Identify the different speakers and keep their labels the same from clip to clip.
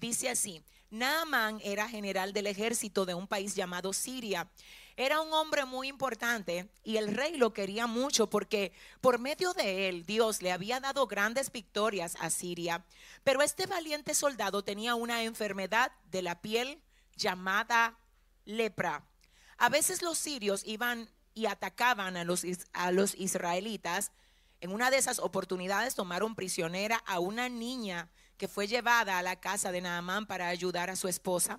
Speaker 1: dice así: Naamán era general del ejército de un país llamado Siria. Era un hombre muy importante y el rey lo quería mucho porque por medio de él Dios le había dado grandes victorias a Siria. Pero este valiente soldado tenía una enfermedad de la piel llamada lepra. A veces los sirios iban y atacaban a los israelitas. En una de esas oportunidades tomaron prisionera a una niña que fue llevada a la casa de Naamán para ayudar a su esposa.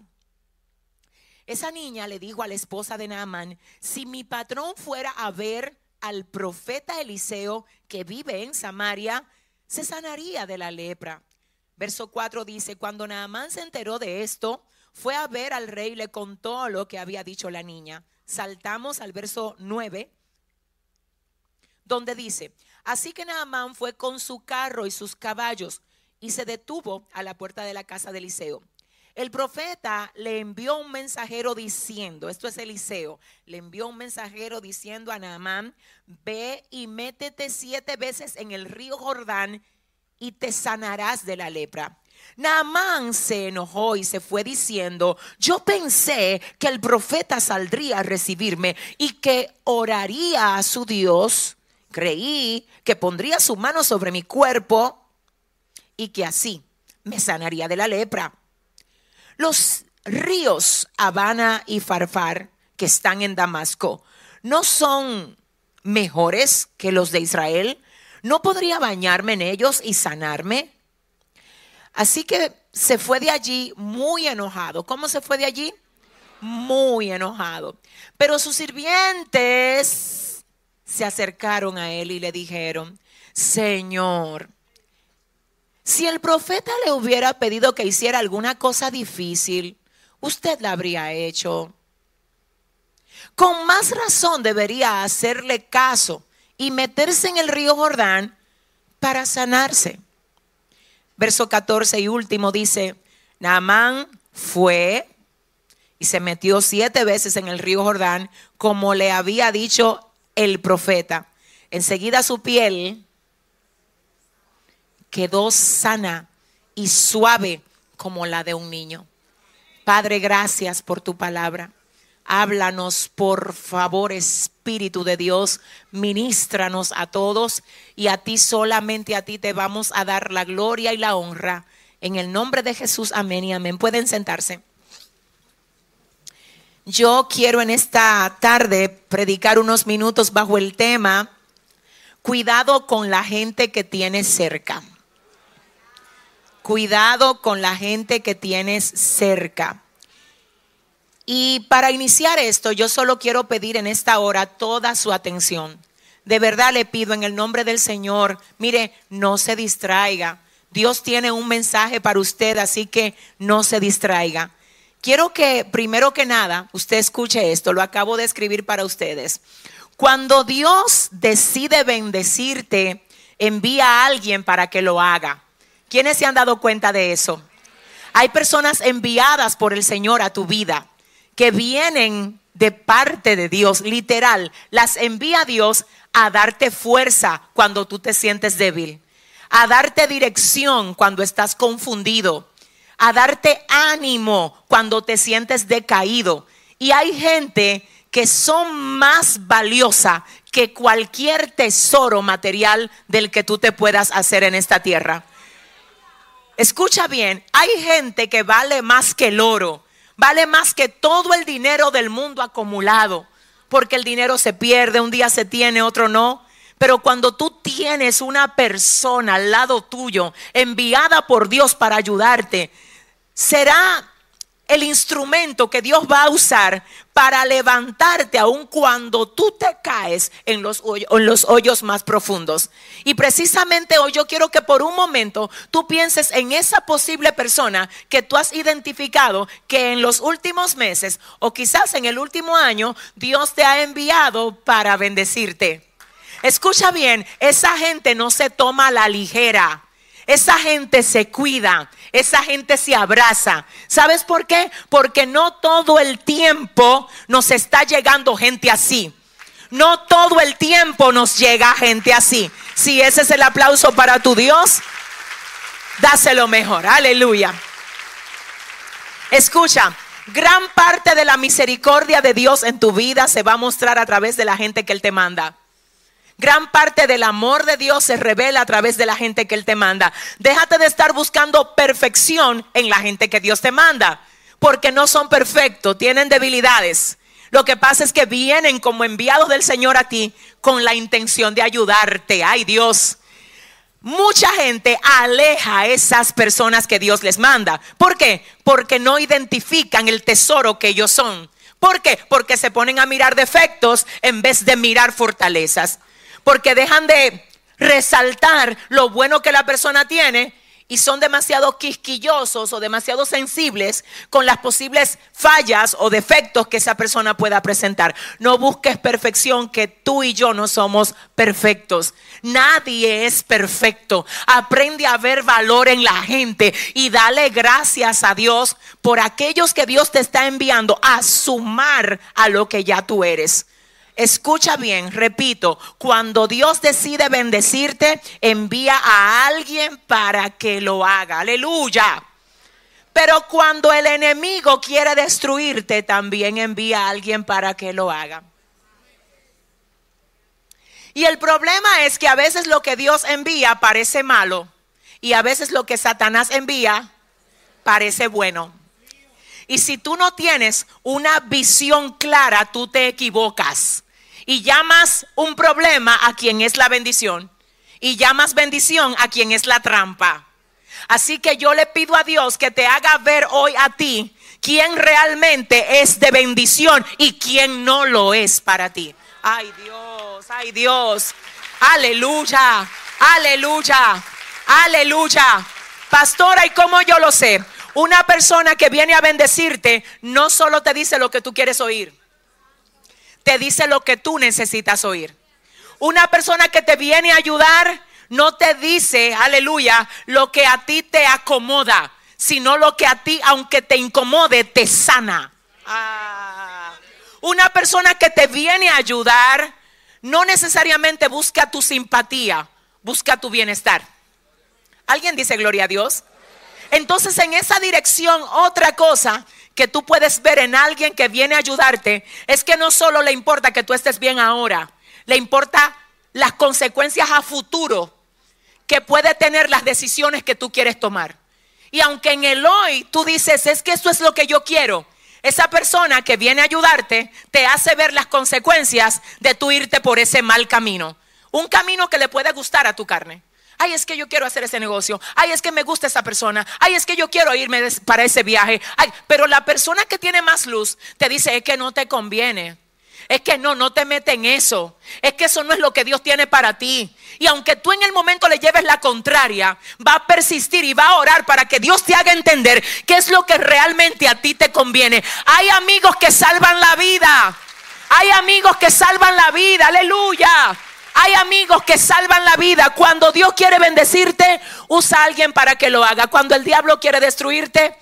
Speaker 1: Esa niña le dijo a la esposa de Naamán: si mi patrón fuera a ver al profeta Eliseo que vive en Samaria, se sanaría de la lepra. Verso 4 dice: cuando Naamán se enteró de esto, fue a ver al rey y le contó lo que había dicho la niña. Saltamos al verso 9, donde dice: así que Naamán fue con su carro y sus caballos y se detuvo a la puerta de la casa de Eliseo. El profeta le envió un mensajero diciendo, esto es Eliseo, le envió un mensajero diciendo a Naamán: ve y métete 7 veces en el río Jordán y te sanarás de la lepra. Naamán se enojó y se fue diciendo: yo pensé que el profeta saldría a recibirme y que oraría a su Dios. Creí que pondría su mano sobre mi cuerpo y que así me sanaría de la lepra. Los ríos Abana y Farfar que están en Damasco ¿no son mejores que los de Israel? ¿No podría bañarme en ellos y sanarme? Así que se fue de allí muy enojado. ¿Cómo se fue de allí? Muy enojado. Pero sus sirvientes se acercaron a él y le dijeron: Señor, si el profeta le hubiera pedido que hiciera alguna cosa difícil, usted la habría hecho. Con más razón debería hacerle caso y meterse en el río Jordán para sanarse. Verso 14 y último dice: Naamán fue y se metió 7 veces en el río Jordán, como le había dicho el profeta. Enseguida su piel quedó sana y suave como la de un niño. Padre, gracias por tu palabra. Háblanos, por favor, Espíritu de Dios. Ministranos a todos, y a ti, solamente a ti, te vamos a dar la gloria y la honra. En el nombre de Jesús, amén y amén. Pueden sentarse. Yo quiero en esta tarde predicar unos minutos bajo el tema: cuidado con la gente que tienes cerca. Cuidado con la gente que tienes cerca. Y para iniciar esto, yo solo quiero pedir en esta hora toda su atención. De verdad le pido en el nombre del Señor, mire, no se distraiga. Dios tiene un mensaje para usted, así que no se distraiga. Quiero que primero que nada usted escuche esto, lo acabo de escribir para ustedes. Cuando Dios decide bendecirte, envía a alguien para que lo haga. ¿Quiénes se han dado cuenta de eso? Hay personas enviadas por el Señor a tu vida que vienen de parte de Dios, literal. Las envía Dios a darte fuerza cuando tú te sientes débil, a darte dirección cuando estás confundido, a darte ánimo cuando te sientes decaído. Y hay gente que son más valiosa que cualquier tesoro material del que tú te puedas hacer en esta tierra. Escucha bien, hay gente que vale más que el oro, vale más que todo el dinero del mundo acumulado, porque el dinero se pierde, un día se tiene, otro no. Pero cuando tú tienes una persona al lado tuyo, enviada por Dios para ayudarte, será el instrumento que Dios va a usar para levantarte aun cuando tú te caes en los hoyos más profundos. Y precisamente hoy yo quiero que por un momento tú pienses en esa posible persona que tú has identificado, que en los últimos meses o quizás en el último año Dios te ha enviado para bendecirte. Escucha bien, esa gente no se toma a la ligera. Esa gente se cuida, esa gente se abraza. ¿Sabes por qué? Porque no todo el tiempo nos está llegando gente así. No todo el tiempo nos llega gente así. Si ese es el aplauso para tu Dios, dáselo mejor. Aleluya. Escucha, gran parte de la misericordia de Dios en tu vida se va a mostrar a través de la gente que Él te manda. Gran parte del amor de Dios se revela a través de la gente que Él te manda. Déjate de estar buscando perfección en la gente que Dios te manda, porque no son perfectos, tienen debilidades. Lo que pasa es que vienen como enviados del Señor a ti con la intención de ayudarte. Ay, Dios. Mucha gente aleja a esas personas que Dios les manda. ¿Por qué? Porque no identifican el tesoro que ellos son. ¿Por qué? Porque se ponen a mirar defectos en vez de mirar fortalezas. Porque dejan de resaltar lo bueno que la persona tiene y son demasiado quisquillosos o demasiado sensibles con las posibles fallas o defectos que esa persona pueda presentar. No busques perfección, que tú y yo no somos perfectos. Nadie es perfecto. Aprende a ver valor en la gente y dale gracias a Dios por aquellos que Dios te está enviando a sumar a lo que ya tú eres. Escucha bien, repito, cuando Dios decide bendecirte, envía a alguien para que lo haga. Aleluya. Pero cuando el enemigo quiere destruirte, también envía a alguien para que lo haga. Y el problema es que a veces lo que Dios envía parece malo y a veces lo que Satanás envía parece bueno. Y si tú no tienes una visión clara, tú te equivocas. Y llamas un problema a quien es la bendición. Y llamas bendición a quien es la trampa. Así que yo le pido a Dios que te haga ver hoy a ti quién realmente es de bendición y quién no lo es para ti. Ay Dios, ay Dios. Aleluya, aleluya, aleluya. Pastora, ¿y cómo yo lo sé? Una persona que viene a bendecirte no solo te dice lo que tú quieres oír, te dice lo que tú necesitas oír. Una persona que te viene a ayudar no te dice, aleluya, lo que a ti te acomoda, sino lo que a ti, aunque te incomode, te sana. Una persona que te viene a ayudar no necesariamente busca tu simpatía, busca tu bienestar. ¿Alguien dice gloria a Dios? Entonces, en esa dirección, otra cosa que tú puedes ver en alguien que viene a ayudarte es que no solo le importa que tú estés bien ahora, le importa las consecuencias a futuro que puede tener las decisiones que tú quieres tomar. Y aunque en el hoy tú dices, es que eso es lo que yo quiero, esa persona que viene a ayudarte te hace ver las consecuencias de tú irte por ese mal camino. Un camino que le puede gustar a tu carne. Ay, es que yo quiero hacer ese negocio. Ay, es que me gusta esa persona. Ay, es que yo quiero irme para ese viaje. Ay, pero la persona que tiene más luz te dice, es que no te conviene. Es que no te mete en eso. Es que eso no es lo que Dios tiene para ti. Y aunque tú en el momento le lleves la contraria, va a persistir y va a orar para que Dios te haga entender qué es lo que realmente a ti te conviene. Hay amigos que salvan la vida. Hay amigos que salvan la vida. Aleluya. Hay amigos que salvan la vida. Cuando Dios quiere bendecirte, usa a alguien para que lo haga. Cuando el diablo quiere destruirte,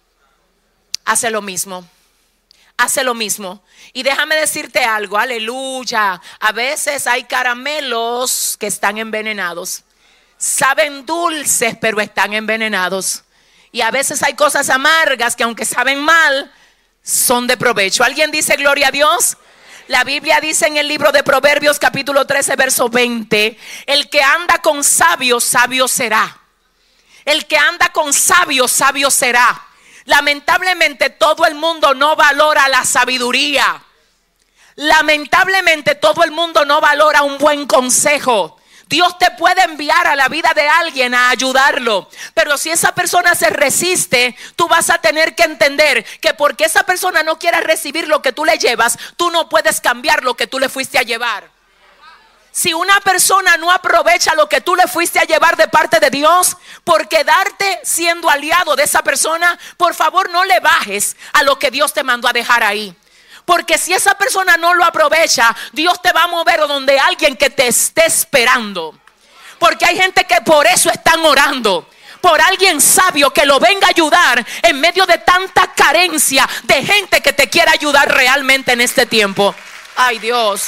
Speaker 1: hace lo mismo. Hace lo mismo. Y déjame decirte algo, aleluya. A veces hay caramelos que están envenenados. Saben dulces, pero están envenenados. Y a veces hay cosas amargas que aunque saben mal, son de provecho. ¿Alguien dice gloria a Dios? La Biblia dice en el libro de Proverbios capítulo 13 verso 20, el que anda con sabios, sabio será. El que anda con sabios, sabio será. Lamentablemente todo el mundo no valora la sabiduría. Lamentablemente todo el mundo no valora un buen consejo. Dios te puede enviar a la vida de alguien a ayudarlo, pero si esa persona se resiste, tú vas a tener que entender que porque esa persona no quiera recibir lo que tú le llevas, tú no puedes cambiar lo que tú le fuiste a llevar. Si una persona no aprovecha lo que tú le fuiste a llevar de parte de Dios, por quedarte siendo aliado de esa persona, por favor no le bajes a lo que Dios te mandó a dejar ahí. Porque si esa persona no lo aprovecha, Dios te va a mover donde alguien que te esté esperando. Porque hay gente que por eso están orando. Por alguien sabio que lo venga a ayudar en medio de tanta carencia de gente que te quiera ayudar realmente en este tiempo. Ay Dios.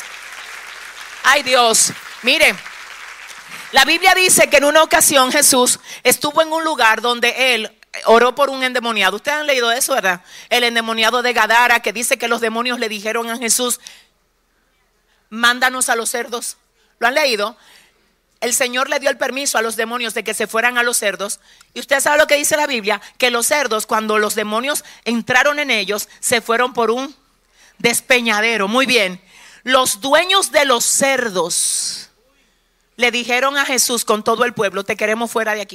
Speaker 1: Ay Dios. Mire, la Biblia dice que en una ocasión Jesús estuvo en un lugar donde él oró por un endemoniado. Ustedes han leído eso, ¿verdad? El endemoniado de Gadara, que dice que los demonios le dijeron a Jesús: mándanos a los cerdos. ¿Lo han leído? El Señor le dio el permiso a los demonios de que se fueran a los cerdos. Y usted sabe lo que dice la Biblia, que los cerdos, cuando los demonios entraron en ellos, se fueron por un despeñadero. Muy bien. Los dueños de los cerdos le dijeron a Jesús con todo el pueblo: te queremos fuera de aquí.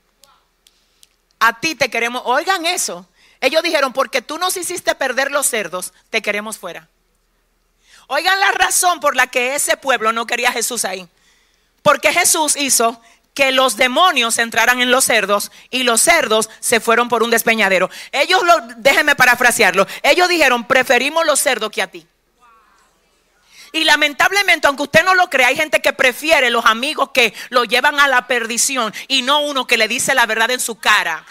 Speaker 1: A ti te queremos. Oigan eso. Ellos dijeron: porque tú nos hiciste perder los cerdos, te queremos fuera. Oigan la razón por la que ese pueblo no quería a Jesús ahí. Porque Jesús hizo que los demonios entraran en los cerdos y los cerdos se fueron por un despeñadero. Déjenme parafrasearlo. Ellos dijeron: preferimos los cerdos que a ti. Y lamentablemente, aunque usted no lo crea, hay gente que prefiere los amigos que lo llevan a la perdición y no uno que le dice la verdad en su cara.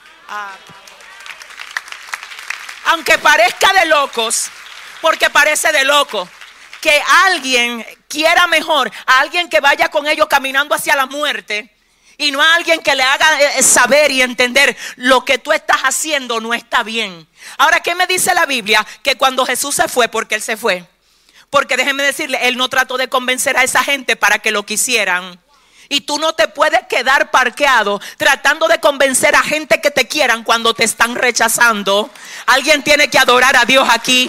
Speaker 1: Aunque parezca de locos, porque parece de loco, que alguien quiera mejor a alguien que vaya con ellos caminando hacia la muerte, y no a alguien que le haga saber y entender lo que tú estás haciendo no está bien. Ahora, ¿qué me dice la Biblia? Que cuando Jesús se fue, porque Él se fue, porque déjeme decirle, Él no trató de convencer a esa gente para que lo quisieran. Y tú no te puedes quedar parqueado tratando de convencer a gente que te quieran cuando te están rechazando. Alguien tiene que adorar a Dios aquí.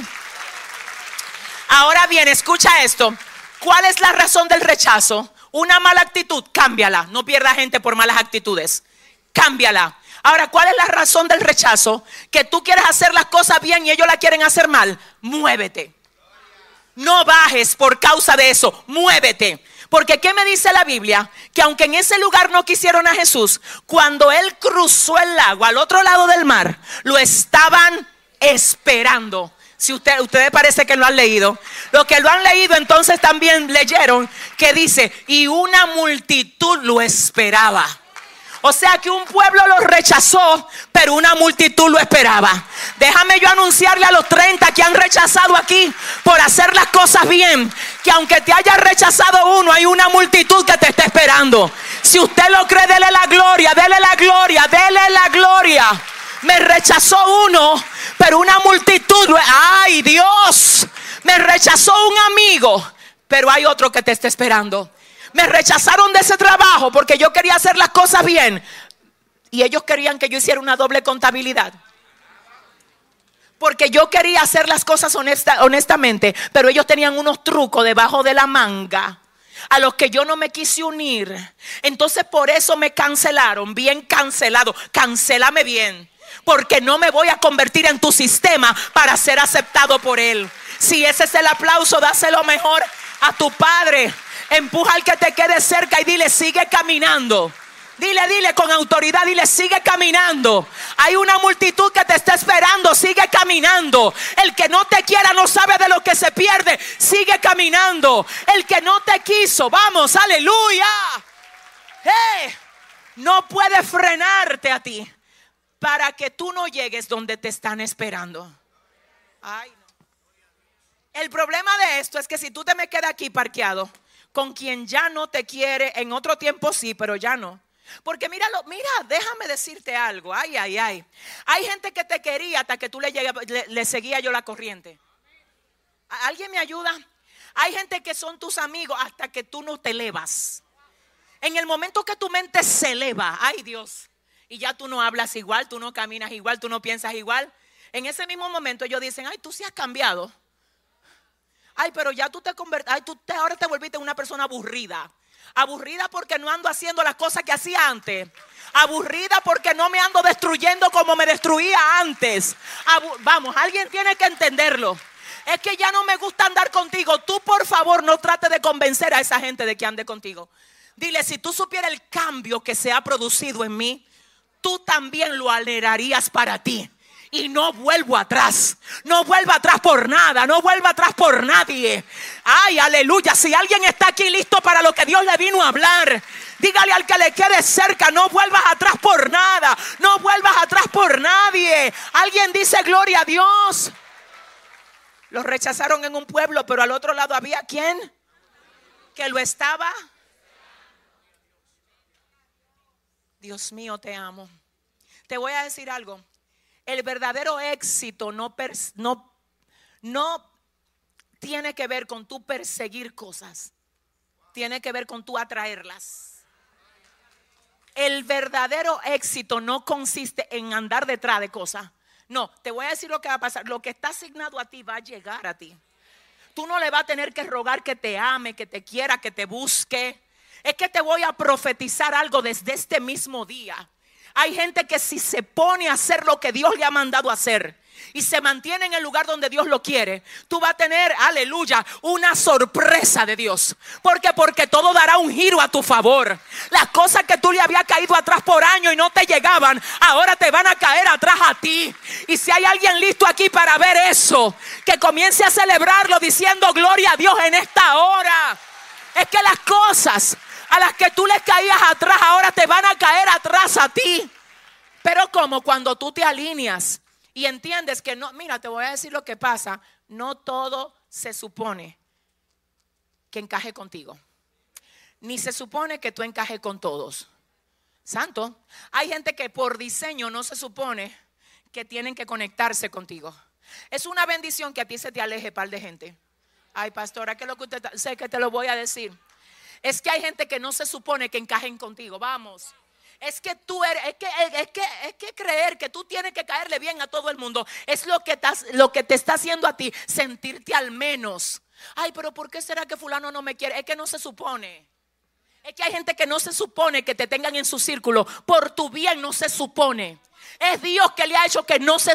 Speaker 1: Ahora bien, escucha esto. ¿Cuál es la razón del rechazo? Una mala actitud, cámbiala. No pierdas gente por malas actitudes. Cámbiala. Ahora, ¿cuál es la razón del rechazo? Que tú quieres hacer las cosas bien y ellos la quieren hacer mal. Muévete. No bajes por causa de eso. Muévete. Porque ¿qué me dice la Biblia? Que aunque en ese lugar no quisieron a Jesús, cuando Él cruzó el lago al otro lado del mar, lo estaban esperando. Si ustedes parece que lo han leído. Los que lo han leído entonces también leyeron que dice: y una multitud lo esperaba. O sea que un pueblo lo rechazó, pero una multitud lo esperaba. Déjame yo anunciarle a los 30 que han rechazado aquí por hacer las cosas bien, que aunque te haya rechazado uno, hay una multitud que te está esperando. Si usted lo cree, dele la gloria, dele la gloria, dele la gloria. Me rechazó uno, pero una multitud. ¡Ay, Dios! Me rechazó un amigo, pero hay otro que te está esperando. Me rechazaron de ese trabajo porque yo quería hacer las cosas bien y ellos querían que yo hiciera una doble contabilidad. Porque yo quería hacer las cosas honestamente, pero ellos tenían unos trucos debajo de la manga a los que yo no me quise unir. Entonces por eso me cancelaron. Bien cancelado. Cancélame bien, porque no me voy a convertir en tu sistema para ser aceptado por Él. Si ese es el aplauso, dáselo mejor a tu padre. Empuja al que te quede cerca y dile: sigue caminando. Dile con autoridad, dile: sigue caminando. Hay una multitud que te está esperando, sigue caminando. El que no te quiera no sabe de lo que se pierde, sigue caminando. El que no te quiso, vamos, aleluya, no puede frenarte a ti para que tú no llegues donde te están esperando. Ay, no. El problema de esto es que si tú te me quedas aquí parqueado con quien ya no te quiere, en otro tiempo sí, pero ya no. Porque mira, déjame decirte algo. Ay. Hay gente que te quería hasta que tú le seguía yo la corriente. ¿Alguien me ayuda? Hay gente que son tus amigos hasta que tú no te elevas. En el momento que tu mente se eleva, ay Dios, y ya tú no hablas igual, tú no caminas igual, tú no piensas igual. En ese mismo momento ellos dicen: ay, tú sí has cambiado. Ay, pero ya tú te convertiste. Ay, ahora te volviste una persona aburrida. Aburrida porque no ando haciendo las cosas que hacía antes. Aburrida porque no me ando destruyendo como me destruía antes. Vamos, alguien tiene que entenderlo. Es que ya no me gusta andar contigo. Tú por favor no trates de convencer a esa gente de que ande contigo. Dile: si tú supieras el cambio que se ha producido en mí, tú también lo anhelarías para ti. Y no vuelvo atrás. No vuelvo atrás por nada. No vuelvo atrás por nadie. Ay, aleluya. Si alguien está aquí listo para lo que Dios le vino a hablar, dígale al que le quede cerca: no vuelvas atrás por nada. No vuelvas atrás por nadie. Alguien dice: gloria a Dios. Los rechazaron en un pueblo, pero al otro lado había ¿quién? Que lo estaba. Dios mío, te amo. te voy a decir algo. El verdadero éxito no tiene que ver con tú perseguir cosas. Tiene que ver con tú atraerlas. El verdadero éxito no consiste en andar detrás de cosas. No, te voy a decir lo que va a pasar. Lo que está asignado a ti va a llegar a ti. Tú no le vas a tener que rogar que te ame, que te quiera, que te busque. Es que te voy a profetizar algo desde este mismo día. Hay gente que si se pone a hacer lo que Dios le ha mandado a hacer y se mantiene en el lugar donde Dios lo quiere, tú vas a tener, aleluya, una sorpresa de Dios. Porque todo dará un giro a tu favor. Las cosas que tú le habías caído atrás por años y no te llegaban, ahora te van a caer atrás a ti. Y si hay alguien listo aquí para ver eso, que comience a celebrarlo diciendo gloria a Dios en esta hora. Es que las cosas a las que tú les caías atrás ahora te van a caer atrás a ti. Pero como cuando tú te alineas y entiendes que no, mira, te voy a decir lo que pasa. No todo se supone que encaje contigo, ni se supone que tú encajes con todos. Santo, hay gente que por diseño no se supone que tienen que conectarse contigo. Es una bendición que a ti se te aleje par de gente. Ay, pastora, ¿qué es lo que usted sé que te lo voy a decir? Es que hay gente que no se supone que encajen contigo. Vamos. Es que tú eres, es que creer que tú tienes que caerle bien a todo el mundo es lo que te está haciendo a ti sentirte al menos. Ay, pero ¿por qué será que fulano no me quiere? Es que no se supone. Es que hay gente que no se supone que te tengan en su círculo. Por tu bien no se supone. Es Dios que le ha hecho que no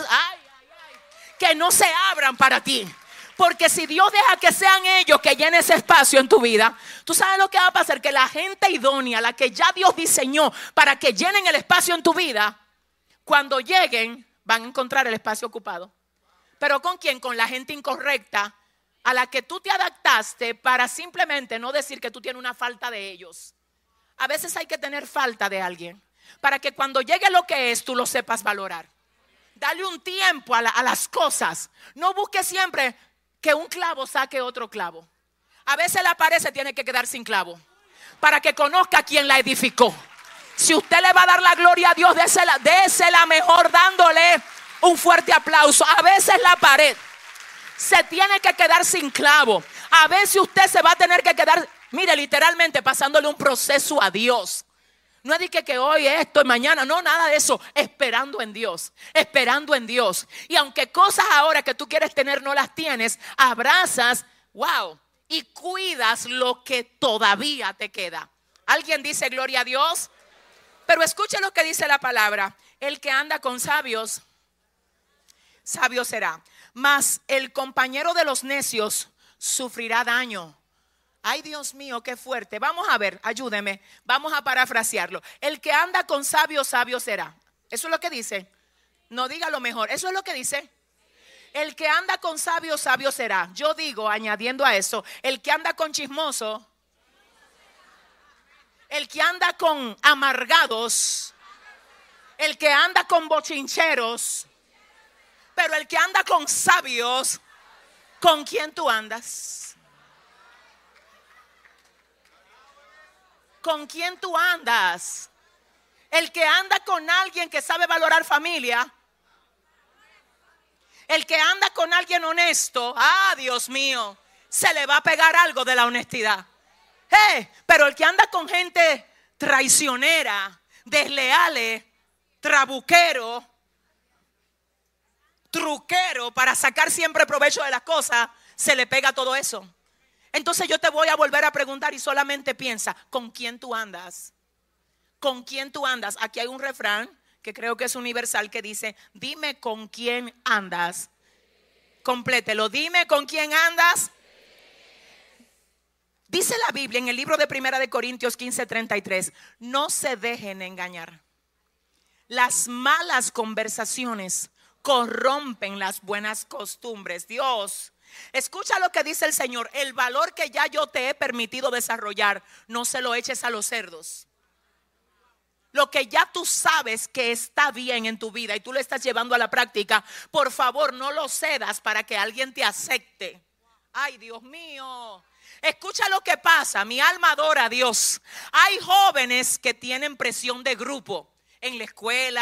Speaker 1: que no se abran para ti. Porque si Dios deja que sean ellos que llenen ese espacio en tu vida, tú sabes lo que va a pasar, que la gente idónea, la que ya Dios diseñó para que llenen el espacio en tu vida, cuando lleguen van a encontrar el espacio ocupado. ¿Pero con quién? Con la gente incorrecta a la que tú te adaptaste para simplemente no decir que tú tienes una falta de ellos. A veces hay que tener falta de alguien para que cuando llegue lo que es, tú lo sepas valorar. Dale un tiempo a las cosas. No busques siempre que un clavo saque otro clavo. A veces la pared se tiene que quedar sin clavo para que conozca quién la edificó. Si usted le va a dar la gloria a Dios, désela mejor dándole un fuerte aplauso. A veces la pared se tiene que quedar sin clavo. A veces usted se va a tener que quedar, mire, literalmente pasándole un proceso a Dios. No es de que hoy esto y mañana, no, nada de eso. Esperando en Dios, esperando en Dios. Y aunque cosas ahora que tú quieres tener no las tienes, abrazas, wow, y cuidas lo que todavía te queda. ¿Alguien dice gloria a Dios? Pero escuche lo que dice la palabra. El que anda con sabios, sabio será. Mas el compañero de los necios sufrirá daño. Ay, Dios mío, qué fuerte. Vamos a ver, ayúdeme. Vamos a parafrasearlo. El que anda con sabios, sabio será. Eso es lo que dice. No, diga lo mejor. Eso es lo que dice. El que anda con sabios, sabio será. Yo digo, añadiendo a eso, el que anda con chismoso, el que anda con amargados, el que anda con bochincheros, pero el que anda con sabios, ¿con quién tú andas? ¿Con quién tú andas? El que anda con alguien que sabe valorar familia, el que anda con alguien honesto, Dios mío, se le va a pegar algo de la honestidad. Pero el que anda con gente traicionera, desleales, trabuquero, truquero para sacar siempre provecho de las cosas, se le pega todo eso. Entonces yo te voy a volver a preguntar y solamente piensa, ¿con quién tú andas? ¿Con quién tú andas? Aquí hay un refrán que creo que es universal que dice, dime con quién andas. Complételo, dime con quién andas. Dice la Biblia en el libro de 1 Corintios 15:33, no se dejen engañar. Las malas conversaciones corrompen las buenas costumbres. Dios, escucha lo que dice el Señor. El valor que ya yo te he permitido desarrollar, no se lo eches a los cerdos. Lo que ya tú sabes que está bien en tu vida y tú lo estás llevando a la práctica, por favor no lo cedas para que alguien te acepte. Ay, Dios mío. Escucha lo que pasa, mi alma adora a Dios. Hay jóvenes que tienen presión de grupo en la escuela,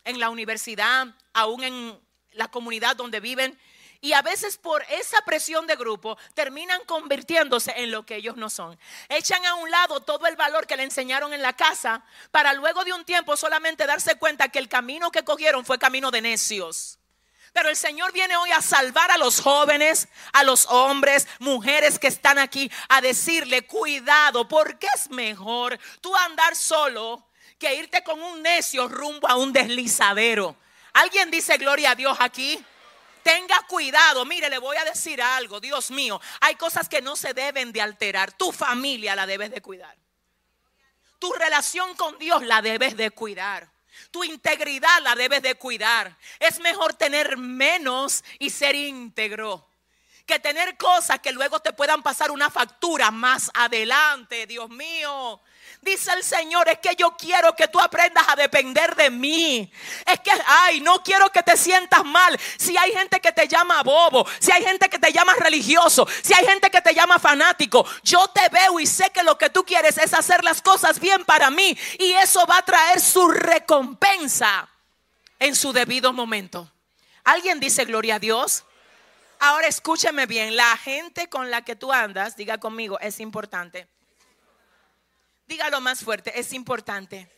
Speaker 1: en la universidad, aún en la comunidad donde viven. Y a veces por esa presión de grupo terminan convirtiéndose en lo que ellos no son. Echan a un lado todo el valor que le enseñaron en la casa para luego de un tiempo solamente darse cuenta que el camino que cogieron fue camino de necios. Pero el Señor viene hoy a salvar a los jóvenes, a los hombres, mujeres que están aquí, a decirle cuidado, porque es mejor tú andar solo que irte con un necio rumbo a un deslizadero. ¿Alguien dice gloria a Dios aquí? Tenga cuidado. Mire, le voy a decir algo, Dios mío. Hay cosas que no se deben de alterar. Tu familia la debes de cuidar. Tu relación con Dios la debes de cuidar. Tu integridad la debes de cuidar. Es mejor tener menos y ser íntegro que tener cosas que luego te puedan pasar una factura más adelante. Dios mío. Dice el Señor, es que yo quiero que tú aprendas a depender de mí. Es que, no quiero que te sientas mal. Si hay gente que te llama bobo, si hay gente que te llama religioso, si hay gente que te llama fanático, yo te veo y sé que lo que tú quieres es hacer las cosas bien para mí. Y eso va a traer su recompensa en su debido momento. ¿Alguien dice gloria a Dios? Ahora escúchame bien, la gente con la que tú andas, diga conmigo, es importante. Dígalo más fuerte, es importante.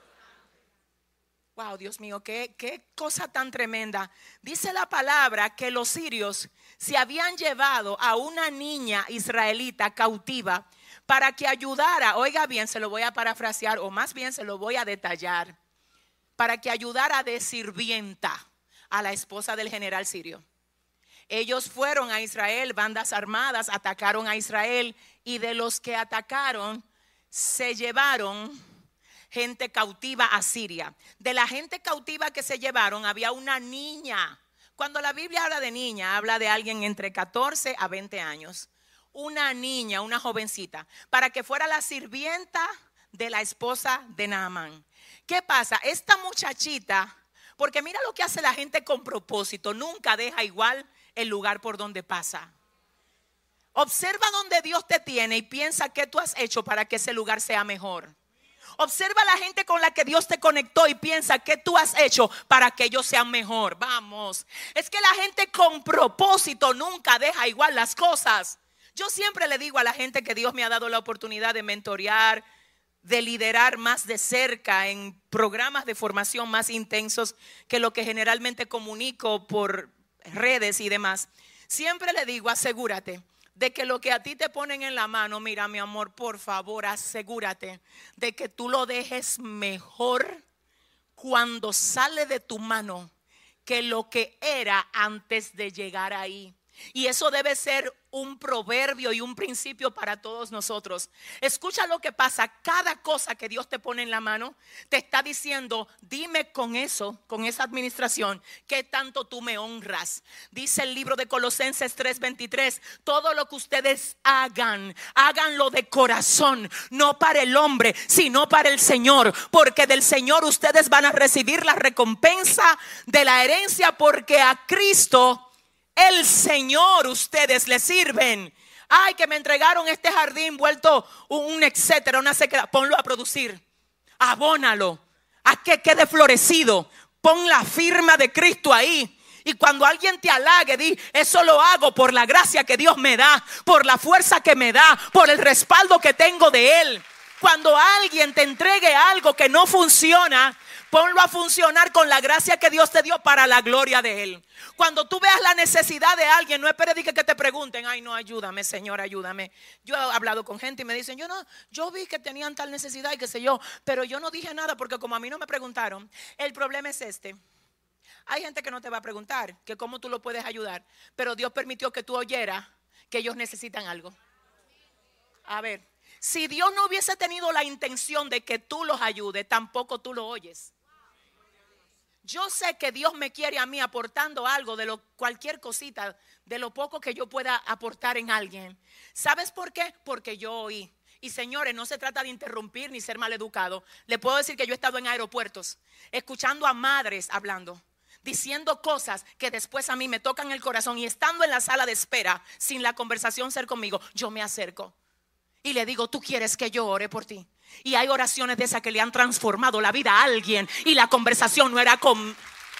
Speaker 1: Wow, Dios mío, qué cosa tan tremenda. Dice la palabra que los sirios se habían llevado a una niña israelita cautiva para que ayudara, oiga bien, se lo voy a parafrasear o más bien se lo voy a detallar, para que ayudara de sirvienta a la esposa del general sirio. Ellos fueron a Israel, bandas armadas, atacaron a Israel y de los que atacaron se llevaron gente cautiva a Siria. De la gente cautiva que se llevaron había una niña. Cuando la Biblia habla de niña, habla de alguien entre 14 a 20 años. Una niña, una jovencita, para que fuera la sirvienta de la esposa de Naamán. ¿Qué pasa? Esta muchachita, porque mira lo que hace la gente con propósito, nunca deja igual el lugar por donde pasa. Observa donde Dios te tiene y piensa qué tú has hecho para que ese lugar sea mejor. Observa a la gente con la que Dios te conectó y piensa qué tú has hecho para que ellos sean mejor. Vamos, es que la gente con propósito nunca deja igual las cosas. Yo siempre le digo a la gente que Dios me ha dado la oportunidad de mentorear, de liderar más de cerca en programas de formación más intensos que lo que generalmente comunico por redes y demás. Siempre le digo, asegúrate de que lo que a ti te ponen en la mano, mira mi amor, por favor, asegúrate de que tú lo dejes mejor cuando sale de tu mano que lo que era antes de llegar ahí. Y eso debe ser un proverbio y un principio para todos nosotros. Escucha lo que pasa. Cada cosa que Dios te pone en la mano te está diciendo, dime con eso, con esa administración, qué tanto tú me honras. Dice el libro de Colosenses 3:23, todo lo que ustedes hagan, háganlo de corazón, no para el hombre, sino para el Señor, porque del Señor ustedes van a recibir la recompensa de la herencia, porque a Cristo el Señor ustedes le sirven. Ay, que me entregaron este jardín vuelto un etcétera, una sequedad. Ponlo a producir, abónalo, a que quede florecido. Pon la firma de Cristo ahí. Y cuando alguien te halague, di, eso lo hago por la gracia que Dios me da, por la fuerza que me da, por el respaldo que tengo de Él. Cuando alguien te entregue algo que no funciona, ponlo a funcionar con la gracia que Dios te dio para la gloria de Él. Cuando tú veas la necesidad de alguien, no esperes que te pregunten, ay no, ayúdame Señor, ayúdame. Yo he hablado con gente y me dicen, yo vi que tenían tal necesidad y qué sé yo, pero yo no dije nada porque como a mí no me preguntaron. El problema es este. Hay gente que no te va a preguntar que cómo tú lo puedes ayudar, pero Dios permitió que tú oyeras que ellos necesitan algo. A ver, si Dios no hubiese tenido la intención de que tú los ayudes, tampoco tú lo oyes. Yo sé que Dios me quiere a mí aportando algo de cualquier cosita, de lo poco que yo pueda aportar en alguien. ¿Sabes por qué? Porque yo oí. Y señores, no se trata de interrumpir ni ser maleducado. Le puedo decir que yo he estado en aeropuertos escuchando a madres hablando, diciendo cosas que después a mí me tocan el corazón, y estando en la sala de espera sin la conversación ser conmigo, yo me acerco y le digo, ¿tú quieres que yo ore por ti? Y hay oraciones de esas que le han transformado la vida a alguien y la conversación no era con...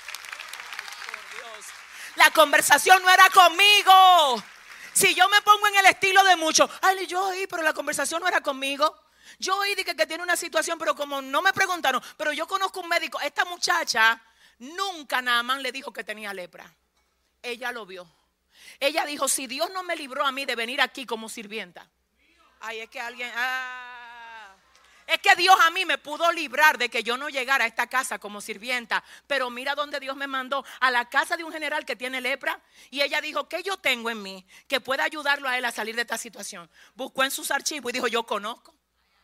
Speaker 1: La conversación no era conmigo. Si yo me pongo en el estilo de muchos, ay, yo oí, pero la conversación no era conmigo. Yo oí que tiene una situación, pero como no me preguntaron, pero yo conozco un médico. Esta muchacha nunca Naamán le dijo que tenía lepra. Ella lo vio. Ella dijo, si Dios no me libró a mí de venir aquí como sirvienta. Ay, es que alguien... Es que Dios a mí me pudo librar de que yo no llegara a esta casa como sirvienta. Pero mira dónde Dios me mandó, a la casa de un general que tiene lepra. Y ella dijo, ¿qué yo tengo en mí que pueda ayudarlo a él a salir de esta situación? Buscó en sus archivos y dijo, yo conozco.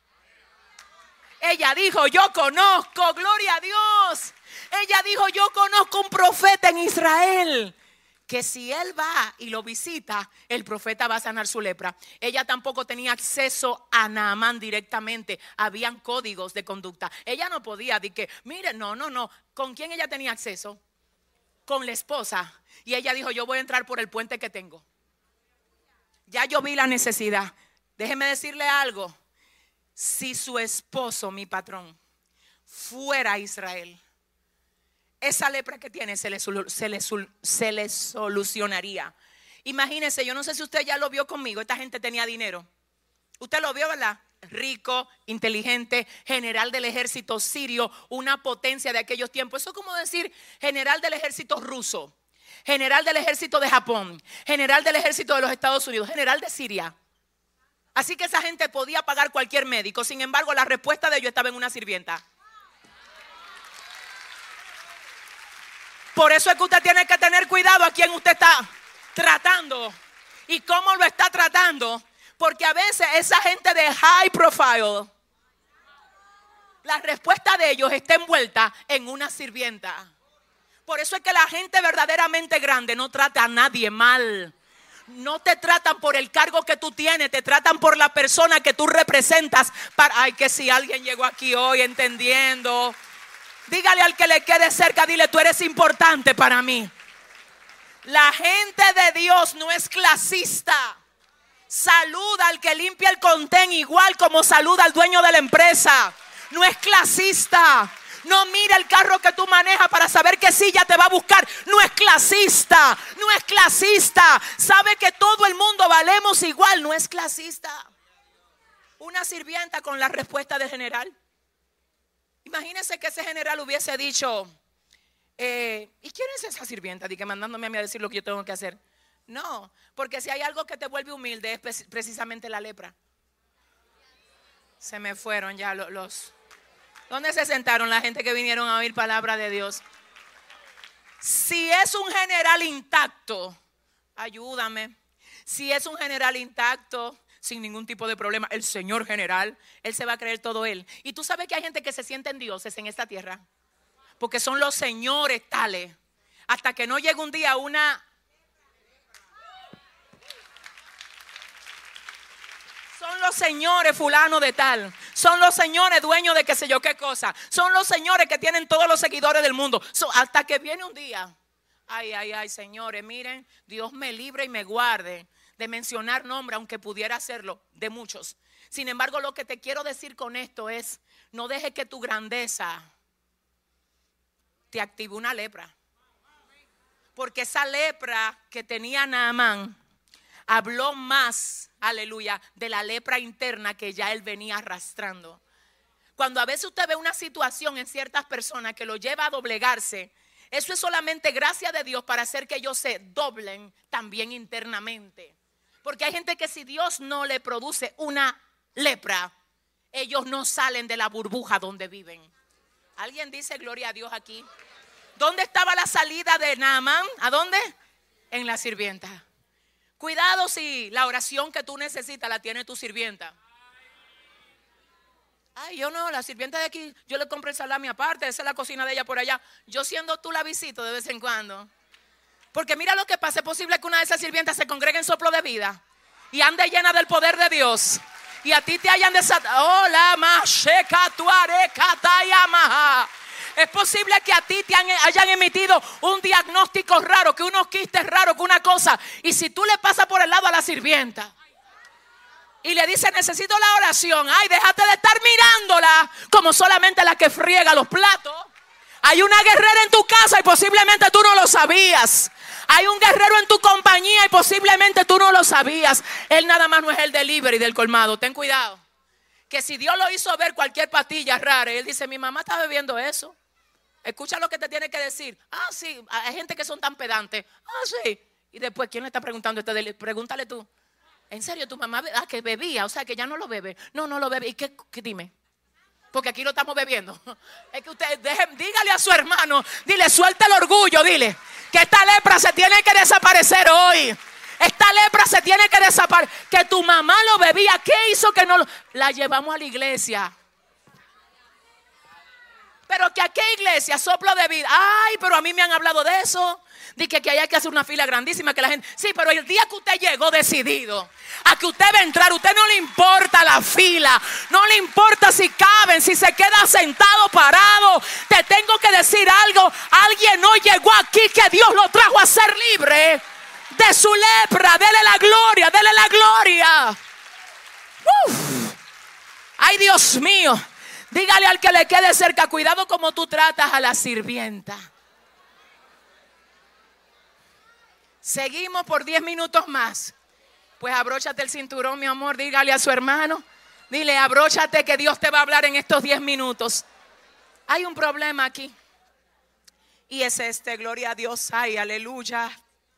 Speaker 1: Ella dijo, yo conozco, gloria a Dios. Ella dijo, yo conozco un profeta en Israel, que si él va y lo visita, el profeta va a sanar su lepra. Ella tampoco tenía acceso a Naamán directamente. Habían códigos de conducta. Ella no podía decir que, mire, no. ¿Con quién ella tenía acceso? Con la esposa. Y ella dijo, yo voy a entrar por el puente que tengo. Ya yo vi la necesidad. Déjeme decirle algo. Si su esposo, mi patrón, fuera a Israel, esa lepra que tiene se le solucionaría. Imagínense, yo no sé si usted ya lo vio conmigo. Esta gente tenía dinero. Usted lo vio, ¿verdad? Rico, inteligente, general del ejército sirio, una potencia de aquellos tiempos. Eso es como decir general del ejército ruso, general del ejército de Japón, general del ejército de los Estados Unidos, general de Siria. Así que esa gente podía pagar cualquier médico. Sin embargo, la respuesta de ellos estaba en una sirvienta. Por eso es que usted tiene que tener cuidado a quién usted está tratando y cómo lo está tratando. Porque a veces esa gente de high profile, la respuesta de ellos está envuelta en una sirvienta. Por eso es que la gente verdaderamente grande no trata a nadie mal. No te tratan por el cargo que tú tienes, te tratan por la persona que tú representas. Ay, que si alguien llegó aquí hoy entendiendo. Dígale al que le quede cerca, dile, tú eres importante para mí. La gente de Dios no es clasista. Saluda al que limpia el contén igual como saluda al dueño de la empresa. No es clasista. No mira el carro que tú manejas para saber qué silla te va a buscar. No es clasista. No es clasista. Sabe que todo el mundo valemos igual. No es clasista. Una sirvienta con la respuesta del general. Imagínense que ese general hubiese dicho, ¿y quién es esa sirvienta? Dije, mandándome a mí a decir lo que yo tengo que hacer. No, porque si hay algo que te vuelve humilde es precisamente la lepra. Se me fueron ya los... ¿Dónde se sentaron la gente que vinieron a oír palabra de Dios? Si es un general intacto, ayúdame. Si es un general intacto, sin ningún tipo de problema, el señor general, él se va a creer todo él. Y tú sabes que hay gente que se sienten dioses en esta tierra, porque son los señores tales, hasta que no llegue un día una... Son los señores fulano de tal. Son los señores dueños de qué sé yo qué cosa. Son los señores que tienen todos los seguidores del mundo. Hasta que viene un día. Ay, señores, miren, Dios me libre y me guarde de mencionar nombre, aunque pudiera hacerlo, de muchos. Sin embargo, lo que te quiero decir con esto es, no dejes que tu grandeza te active una lepra. Porque esa lepra que tenía Naamán habló más, aleluya, de la lepra interna que ya él venía arrastrando. Cuando a veces usted ve una situación en ciertas personas que lo lleva a doblegarse, eso es solamente gracia de Dios para hacer que ellos se doblen también internamente. Porque hay gente que si Dios no le produce una lepra, ellos no salen de la burbuja donde viven. ¿Alguien dice gloria a Dios aquí? ¿Dónde estaba la salida de Naamán? ¿A dónde? En la sirvienta. Cuidado si la oración que tú necesitas la tiene tu sirvienta. Ay, yo no, la sirvienta de aquí, yo le compro el salami aparte, esa es la cocina de ella por allá. Yo siendo tú la visito de vez en cuando. Porque mira lo que pasa, es posible que una de esas sirvientas se congregue en soplo de vida y ande llena del poder de Dios. Y a ti te hayan desatado. Hola, masheka tuare katayamaha. Es posible que a ti te hayan emitido un diagnóstico raro, que unos quistes raros, que una cosa. Y si tú le pasas por el lado a la sirvienta, y le dice: necesito la oración. Ay, déjate de estar mirándola como solamente la que friega los platos. Hay una guerrera en tu casa y posiblemente tú no lo sabías. Hay un guerrero en tu compañía y posiblemente tú no lo sabías. Él nada más no es el delivery del colmado. Ten cuidado. Que si Dios lo hizo ver cualquier pastilla rara, él dice: mi mamá está bebiendo eso. Escucha lo que te tiene que decir. Ah, sí, hay gente que son tan pedantes. Ah, sí. Y después, ¿quién le está preguntando este delivery? Pregúntale tú. ¿En serio tu mamá que bebía? O sea, que ya no lo bebe. No, no lo bebe. ¿Y qué dime? Porque aquí lo estamos bebiendo. Es que usted dígale a su hermano, dile: suelta el orgullo, dile que esta lepra se tiene que desaparecer hoy. Esta lepra se tiene que desaparecer. Que tu mamá lo bebía. ¿Qué hizo que no lo? La llevamos a la iglesia. Pero que a qué iglesia, soplo de vida. Ay, pero a mí me han hablado de eso. Dice que hay que hacer una fila grandísima, que la gente. Sí, pero el día que usted llegó decidido a que usted va a entrar, usted no le importa la fila, no le importa si caben, si se queda sentado, parado. Te tengo que decir algo: alguien no llegó aquí que Dios lo trajo a ser libre de su lepra. Dele la gloria, dele la gloria. Ay, Dios mío. Dígale al que le quede cerca: cuidado como tú tratas a la sirvienta. Seguimos por 10 minutos más. Pues abróchate el cinturón, mi amor. Dígale a su hermano, dile: abróchate, que Dios te va a hablar en estos 10 minutos. Hay un problema aquí, y es gloria a Dios. Ay, aleluya.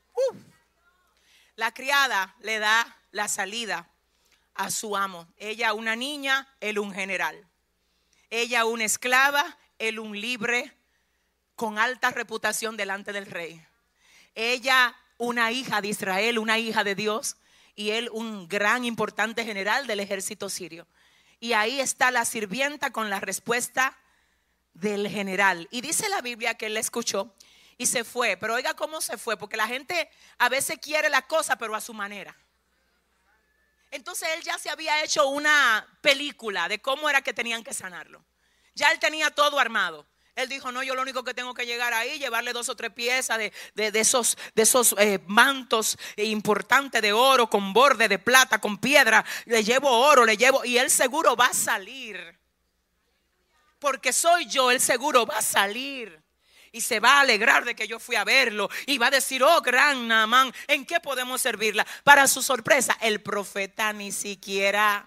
Speaker 1: La criada le da la salida a su amo. Ella una niña, él un general. Ella una esclava, él un libre con alta reputación delante del rey. Ella una hija de Israel, una hija de Dios, y él un gran importante general del ejército sirio. Y ahí está la sirvienta con la respuesta del general. Y dice la Biblia que él la escuchó y se fue. Pero oiga cómo se fue, porque la gente a veces quiere la cosa pero a su manera. Entonces él ya se había hecho una película de cómo era que tenían que sanarlo. Ya él tenía todo armado. Él dijo: no, yo lo único que tengo que llegar ahí, llevarle 2 o 3 piezas de esos mantos importantes de oro, con borde de plata, con piedra. Le llevo oro, le llevo, y él seguro va a salir. Porque soy yo, él seguro va a salir. Y se va a alegrar de que yo fui a verlo. Y va a decir: oh, gran Naamán, ¿en qué podemos servirla? Para su sorpresa, el profeta ni siquiera.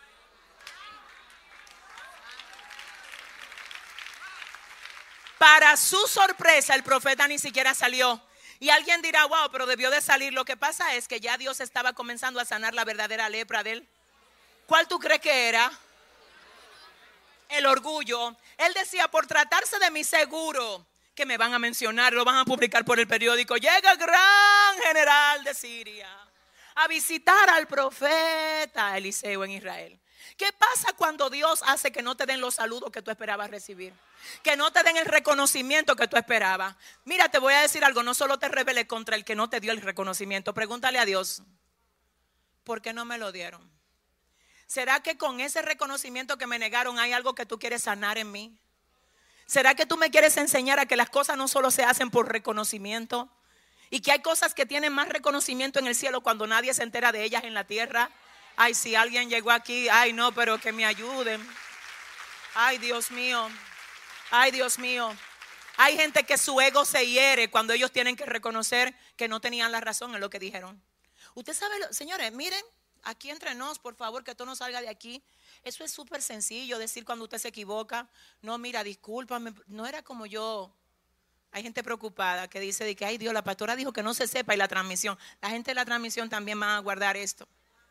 Speaker 1: Para su sorpresa, el profeta ni siquiera salió. Y alguien dirá: wow, pero debió de salir. Lo que pasa es que ya Dios estaba comenzando a sanar la verdadera lepra de él. ¿Cuál tú crees que era? El orgullo. Él decía: por tratarse de mí, seguro que me van a mencionar, lo van a publicar por el periódico. Llega el gran general de Siria a visitar al profeta Eliseo en Israel. ¿Qué pasa cuando Dios hace que no te den los saludos que tú esperabas recibir? Que no te den el reconocimiento que tú esperabas. Mira, te voy a decir algo: no solo te rebeles contra el que no te dio el reconocimiento. Pregúntale a Dios: ¿por qué no me lo dieron? ¿Será que con ese reconocimiento que me negaron hay algo que tú quieres sanar en mí? ¿Será que tú me quieres enseñar a que las cosas no solo se hacen por reconocimiento? Y que hay cosas que tienen más reconocimiento en el cielo cuando nadie se entera de ellas en la tierra. Ay, si alguien llegó aquí, ay no, pero que me ayuden. Ay, Dios mío. Ay, Dios mío. Hay gente que su ego se hiere cuando ellos tienen que reconocer que no tenían la razón en lo que dijeron. Usted sabe, señores, miren, aquí entre nos, por favor, que esto no salga de aquí. Eso es súper sencillo, decir cuando usted se equivoca: no, mira, discúlpame, no era como yo. Hay gente preocupada que dice de que: ay Dios, la pastora dijo que no se sepa, y la transmisión. La gente de la transmisión también va a guardar esto.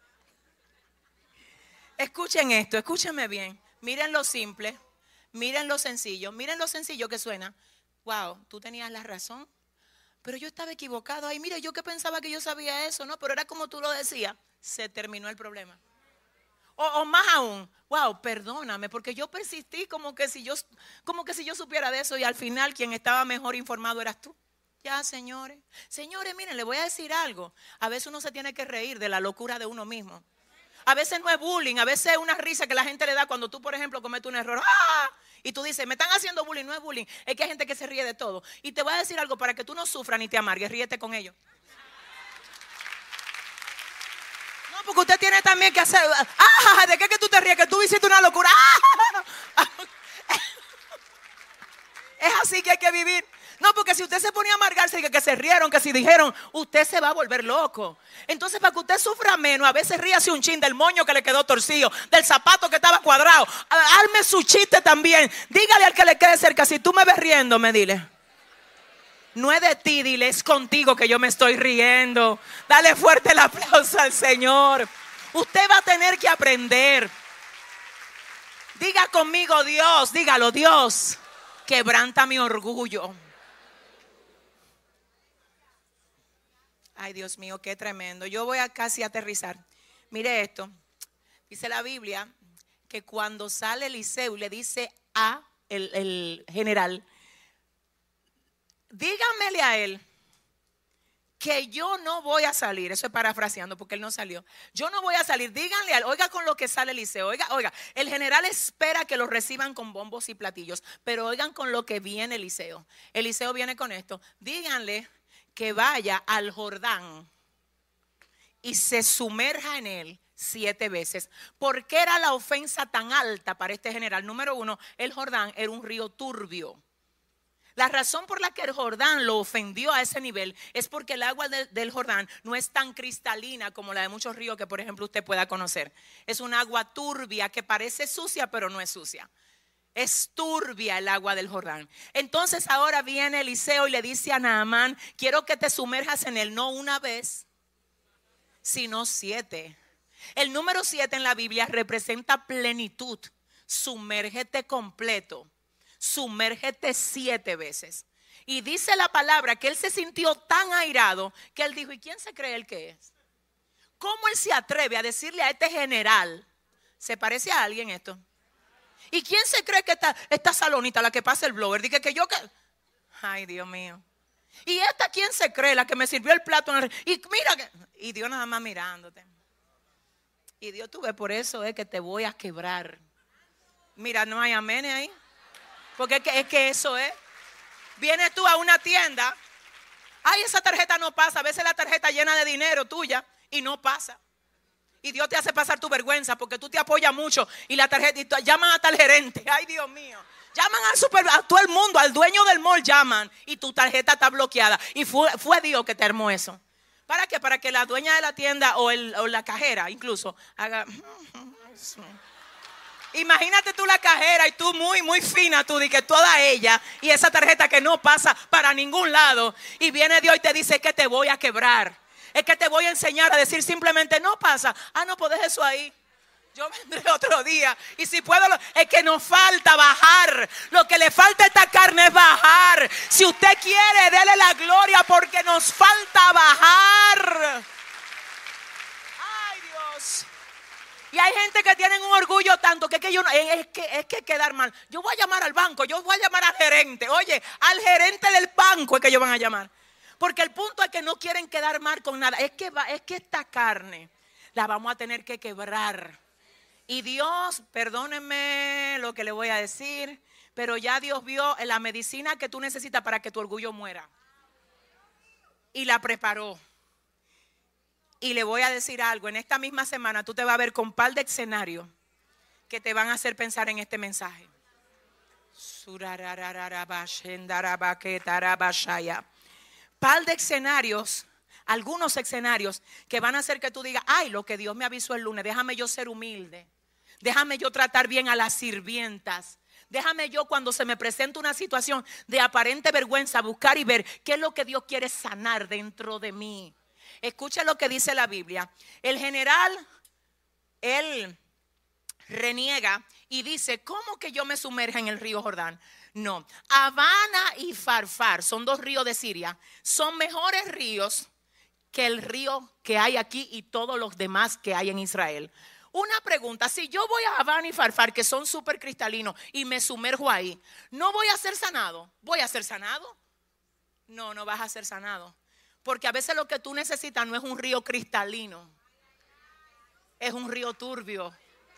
Speaker 1: Escuchen esto, escúchenme bien. Miren lo simple, miren lo sencillo que suena. Wow, tú tenías la razón, pero yo estaba equivocado. Ay, mire, yo que pensaba que yo sabía eso, no, pero era como tú lo decías. Se terminó el problema. O más aún: wow, perdóname, porque yo persistí como que si yo supiera de eso, y al final quien estaba mejor informado eras tú. Ya, señores, miren, le voy a decir algo. A veces uno se tiene que reír de la locura de uno mismo. A veces no es bullying, a veces es una risa que la gente le da cuando tú, por ejemplo, cometes un error. ¡Ah! Y tú dices: me están haciendo bullying. No es bullying, es que hay gente que se ríe de todo. Y te voy a decir algo para que tú no sufras ni te amargues: ríete con ellos. No, No, porque usted tiene también que hacer. ¿De qué que tú te ríes? Que tú hiciste una locura. Es así que hay que vivir. No, porque si usted se ponía a amargarse y que se rieron, que si dijeron, usted se va a volver loco. Entonces, para que usted sufra menos, a veces ríase un chin del moño que le quedó torcido, del zapato que estaba cuadrado. Arme su chiste también. Dígale al que le quede cerca, si tú me ves riéndome, dile. No es de ti, dile, es contigo que yo me estoy riendo. Dale fuerte el aplauso al Señor. Usted va a tener que aprender. Diga conmigo, Dios, dígalo, Dios, quebranta mi orgullo. Ay, Dios mío, qué tremendo. Yo voy a casi aterrizar. Mire esto. Dice la Biblia que cuando sale Eliseo y le dice a el general, díganmele a él que yo no voy a salir. Eso es parafraseando porque él no salió. Yo no voy a salir. Díganle a él, oiga con lo que sale Eliseo. Oiga, el general espera que lo reciban con bombos y platillos. Pero oigan con lo que viene Eliseo. Eliseo viene con esto. Díganle que vaya al Jordán y se sumerja en él 7 veces. ¿Por qué era la ofensa tan alta para este general? Número 1, el Jordán era un río turbio. La razón por la que el Jordán lo ofendió a ese nivel es porque el agua del Jordán no es tan cristalina como la de muchos ríos que, por ejemplo, usted pueda conocer. Es un agua turbia que parece sucia, pero no es sucia. Es turbia el agua del Jordán. Entonces ahora viene Eliseo y le dice a Naamán, quiero que te sumerjas en él, no una vez, sino 7. El número 7 en la Biblia representa plenitud. Sumérgete completo. Sumérgete 7 veces. Y dice la palabra que él se sintió tan airado que él dijo, ¿y quién se cree él que es? ¿Cómo él se atreve a decirle a este general? ¿Se parece a alguien esto? ¿Y quién se cree que esta salonita, la que pasa el blower? Dije que yo que... Ay, Dios mío. ¿Y esta quién se cree? La que me sirvió el plato. Y mira que... Y Dios nada más mirándote. Y Dios, tú ves, por eso es que te voy a quebrar. Mira, no hay amén ahí. Porque es que eso es. Vienes tú a una tienda. Ay, esa tarjeta no pasa. A veces la tarjeta llena de dinero tuya y no pasa. Y Dios te hace pasar tu vergüenza porque tú te apoyas mucho y la tarjeta, y llaman hasta el gerente. Ay, Dios mío. Llaman a todo el mundo, al dueño del mall llaman y tu tarjeta está bloqueada. Y fue Dios que te armó eso. ¿Para qué? Para que la dueña de la tienda o la cajera incluso haga... Imagínate tú la cajera y tú muy, muy fina, tú di que toda ella y esa tarjeta que no pasa para ningún lado. Y viene Dios y te dice que te voy a quebrar. Es que te voy a enseñar a decir simplemente no pasa. No, pues deja eso ahí. Yo vendré otro día. Y si puedo, es que nos falta bajar. Lo que le falta a esta carne es bajar. Si usted quiere, dele la gloria porque nos falta bajar. Ay, Dios. Y hay gente que tienen un orgullo tanto que es que quedar mal. Yo voy a llamar al banco, yo voy a llamar al gerente. Oye, al gerente del banco es que ellos van a llamar. Porque el punto es que no quieren quedar mal con nada. Es que esta carne la vamos a tener que quebrar. Y Dios, perdónenme lo que le voy a decir, pero ya Dios vio la medicina que tú necesitas para que tu orgullo muera. Y la preparó. Y le voy a decir algo, en esta misma semana tú te vas a ver con un par de escenarios que te van a hacer pensar en este mensaje. Par de escenarios, algunos escenarios que van a hacer que tú digas, ay, lo que Dios me avisó el lunes, déjame yo ser humilde, déjame yo tratar bien a las sirvientas, déjame yo cuando se me presenta una situación de aparente vergüenza buscar y ver qué es lo que Dios quiere sanar dentro de mí. Escucha lo que dice la Biblia. El general, él reniega y dice, ¿cómo que yo me sumerja en el río Jordán? No, Abana y Farfar son 2 ríos de Siria. Son mejores ríos que el río que hay aquí y todos los demás que hay en Israel. Una pregunta, si yo voy a Abana y Farfar, que son súper cristalinos, y me sumerjo ahí, ¿no voy a ser sanado? ¿Voy a ser sanado? No, no vas a ser sanado. Porque a veces lo que tú necesitas no es un río cristalino, es un río turbio.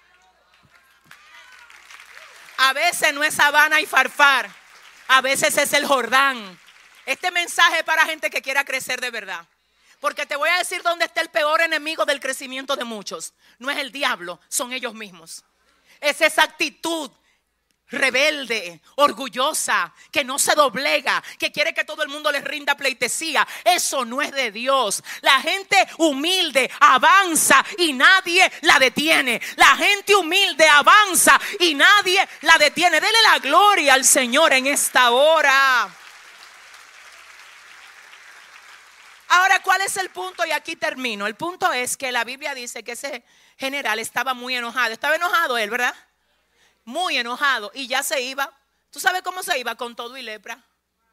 Speaker 1: A veces no es Abana y Farfar, a veces es el Jordán. Este mensaje es para gente que quiera crecer de verdad. Porque te voy a decir dónde está el peor enemigo del crecimiento de muchos. No es el diablo, son ellos mismos. Es esa actitud rebelde, orgullosa, que no se doblega, que quiere que todo el mundo les rinda pleitesía. Eso no es de Dios. La gente humilde avanza y nadie la detiene. La gente humilde avanza y nadie la detiene. Dele la gloria al Señor en esta hora. Ahora, ¿cuál es el punto? Y aquí termino. El punto es que la Biblia dice que ese general estaba muy enojado. Estaba enojado él, ¿verdad? Muy enojado, y ya se iba. ¿Tú sabes cómo se iba? Con todo y lepra.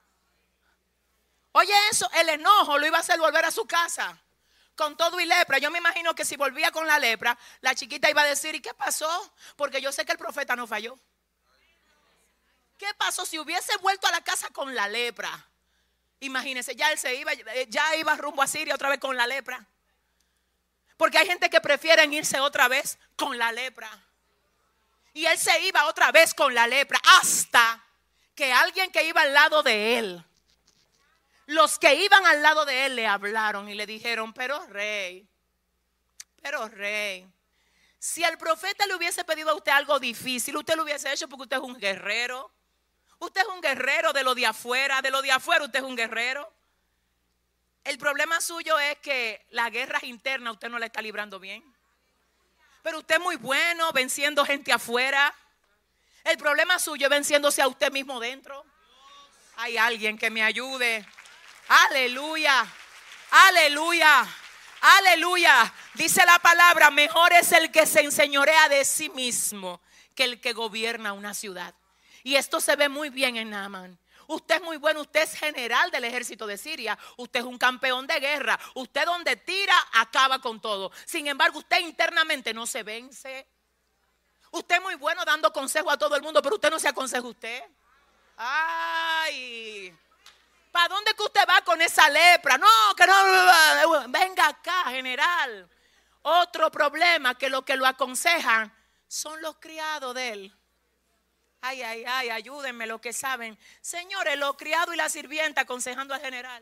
Speaker 1: Oye eso, el enojo lo iba a hacer volver a su casa con todo y lepra. Yo me imagino que si volvía con la lepra, la chiquita iba a decir: ¿y qué pasó? Porque yo sé que el profeta no falló. ¿Qué pasó si hubiese vuelto a la casa con la lepra? Imagínense, ya él se iba, ya iba rumbo a Siria otra vez con la lepra. Porque hay gente que prefieren irse otra vez con la lepra. Y él se iba otra vez con la lepra, hasta que alguien que iba al lado de él, los que iban al lado de él le hablaron y le dijeron: pero rey, si el profeta le hubiese pedido a usted algo difícil, usted lo hubiese hecho, porque usted es un guerrero. Usted es un guerrero de lo de afuera usted es un guerrero. El problema suyo es que la guerra interna usted no la está librando bien. Pero usted es muy bueno venciendo gente afuera. El problema suyo es venciéndose a usted mismo dentro. Hay alguien que me ayude. Aleluya, aleluya, aleluya. Dice la palabra: mejor es el que se enseñorea de sí mismo que el que gobierna una ciudad. Y esto se ve muy bien en Naamán. Usted es muy bueno, usted es general del ejército de Siria. Usted es un campeón de guerra. Usted donde tira, acaba con todo. Sin embargo, usted internamente no se vence. Usted es muy bueno dando consejo a todo el mundo, pero usted no se aconseja usted. Ay, ¿para dónde que usted va con esa lepra? No, que no, venga acá, general. Otro problema, que lo aconsejan son los criados de él. Ay, ayúdenme los que saben. Señores, los criados y la sirvienta aconsejando al general.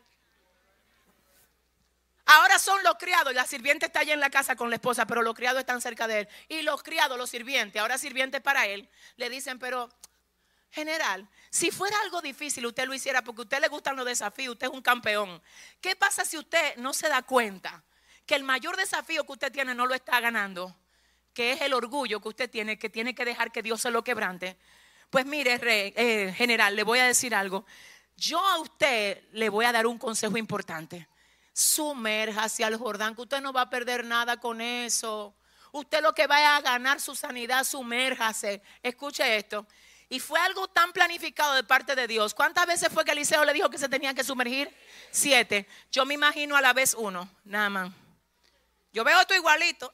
Speaker 1: Ahora son los criados, la sirvienta está allá en la casa con la esposa, pero los criados están cerca de él. Y los criados, los sirvientes, ahora sirvientes para él, le dicen: pero general, si fuera algo difícil usted lo hiciera, porque a usted le gustan los desafíos, usted es un campeón. ¿Qué pasa si usted no se da cuenta que el mayor desafío que usted tiene no lo está ganando? Que es el orgullo que usted tiene, que tiene que dejar que Dios se lo quebrante. Pues mire, general, le voy a decir algo. Yo a usted le voy a dar un consejo importante. Sumérjase al Jordán, que usted no va a perder nada con eso. Usted lo que va a ganar su sanidad, sumérjase. Escuche esto. Y fue algo tan planificado de parte de Dios. ¿Cuántas veces fue que Eliseo le dijo que se tenía que sumergir? 7. Yo me imagino a la vez 1, nada más. Yo veo esto igualito.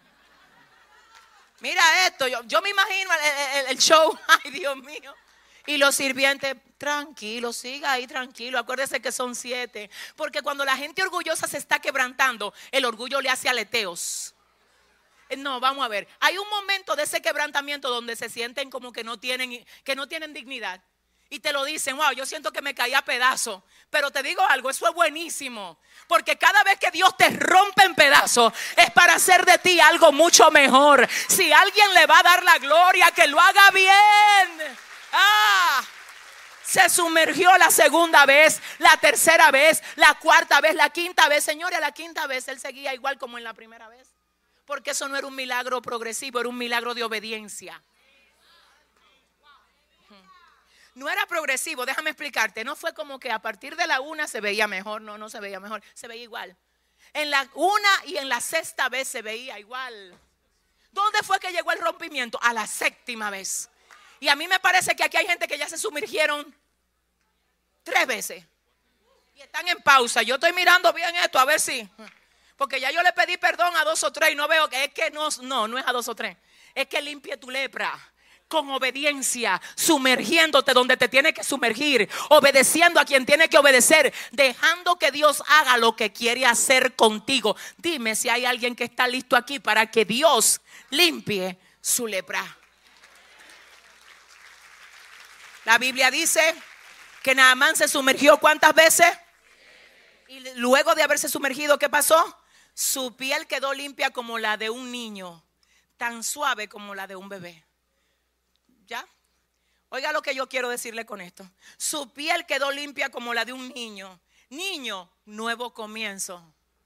Speaker 1: Mira esto, yo me imagino el show. Ay, Dios mío. Y los sirvientes: tranquilo, siga ahí tranquilo. Acuérdese que son 7. Porque cuando la gente orgullosa se está quebrantando, el orgullo le hace aleteos. No, vamos a ver. Hay un momento de ese quebrantamiento donde se sienten como que no tienen dignidad. Y te lo dicen: wow, yo siento que me caí a pedazos. Pero te digo algo, eso es buenísimo. Porque cada vez que Dios te rompe en pedazos, es para hacer de ti algo mucho mejor. Si alguien le va a dar la gloria, que lo haga bien. Se sumergió la segunda vez, la tercera vez, la cuarta vez, la quinta vez. Señores, la quinta vez él seguía igual como en la primera vez. Porque eso no era un milagro progresivo, era un milagro de obediencia. No era progresivo, déjame explicarte. No fue como que a partir de la 1 se veía mejor. No se veía mejor, se veía igual. En la 1 y en la 6ª vez se veía igual. ¿Dónde fue que llegó el rompimiento? A la 7ª vez. Y a mí me parece que aquí hay gente que ya se sumergieron 3 veces. Y están en pausa. Yo estoy mirando bien esto, a ver si. Porque ya yo le pedí perdón a 2 o 3 y no veo que es que no es a 2 o 3. Es que limpie tu lepra. Con obediencia, sumergiéndote donde te tiene que sumergir, obedeciendo a quien tiene que obedecer, dejando que Dios haga lo que quiere hacer contigo. Dime si hay alguien que está listo aquí para que Dios limpie su lepra. La Biblia dice que Naamán se sumergió ¿cuántas veces? Y luego de haberse sumergido, ¿qué pasó? Su piel quedó limpia como la de un niño, tan suave como la de un bebé. ¿Ya? Oiga lo que yo quiero decirle con esto. Su piel quedó limpia como la de un niño. Niño, nuevo comienzo.